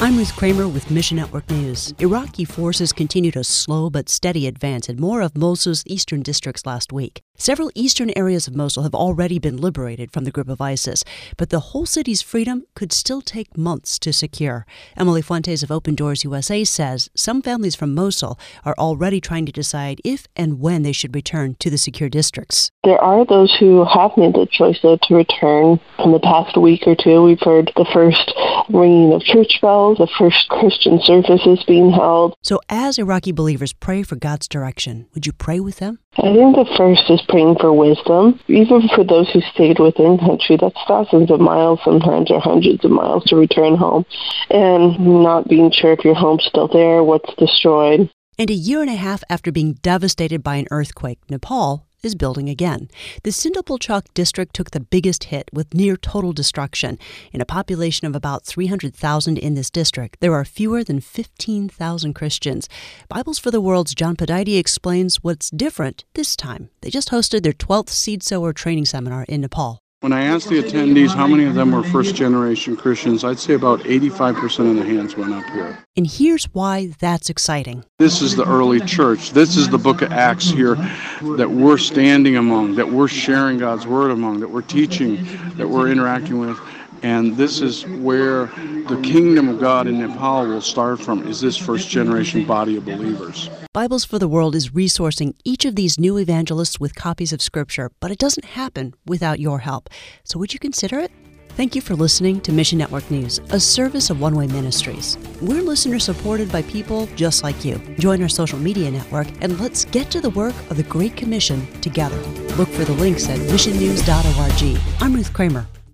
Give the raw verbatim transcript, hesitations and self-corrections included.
I'm Ruth Kramer with Mission Network News. Iraqi forces continued a slow but steady advance in more of Mosul's eastern districts last week. Several eastern areas of Mosul have already been liberated from the grip of ISIS, but the whole city's freedom could still take months to secure. Emily Fuentes of Open Doors U S A says some families from Mosul are already trying to decide if and when they should return to the secure districts. There are those who have made the choice, though, to return. In the past week or two, we've heard the first ringing of church bells, the first Christian services being held. So as Iraqi believers pray for God's direction, would you pray with them? I think the first is praying for wisdom, even for those who stayed within country. That's thousands of miles sometimes, or hundreds of miles to return home, and not being sure if your home's still there, what's destroyed. And a year and a half after being devastated by an earthquake, Nepal is building again. The Sindhupalchok district took the biggest hit with near total destruction. In a population of about three hundred thousand in this district, there are fewer than fifteen thousand Christians. Bibles for the World's John Podide explains what's different this time. They just hosted their twelfth seed sower training seminar in Nepal. When I asked the attendees how many of them were first-generation Christians, I'd say about eighty-five percent of the hands went up here. And here's why that's exciting. This is the early church. This is the book of Acts here that we're standing among, that we're sharing God's word among, that we're teaching, that we're interacting with. And this is where the kingdom of God in Nepal will start from, is this first-generation body of believers. Bibles for the World is resourcing each of these new evangelists with copies of Scripture, but it doesn't happen without your help. So would you consider it? Thank you for listening to Mission Network News, a service of One Way Ministries. We're listener-supported by people just like you. Join our social media network, and let's get to the work of the Great Commission together. Look for the links at mission news dot org. I'm Ruth Kramer.